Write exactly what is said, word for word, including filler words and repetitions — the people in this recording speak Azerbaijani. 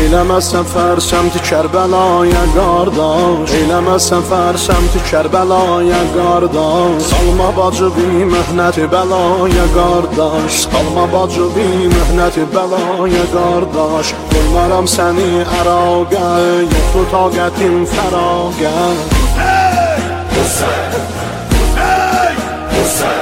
Eyləməzsən fər səmti Kərbəlaya qardaş, Eyləməzsən fər səmti Kərbəlaya qardaş. Salma bacı bir möhnəti bəlaya qardaş, Salma bacı bir möhnəti bəlaya qardaş. Qoymaram səni əraqə, yoxdur taqətim fəraqə. Hey! Hüseyn! Hey! Hüseyn!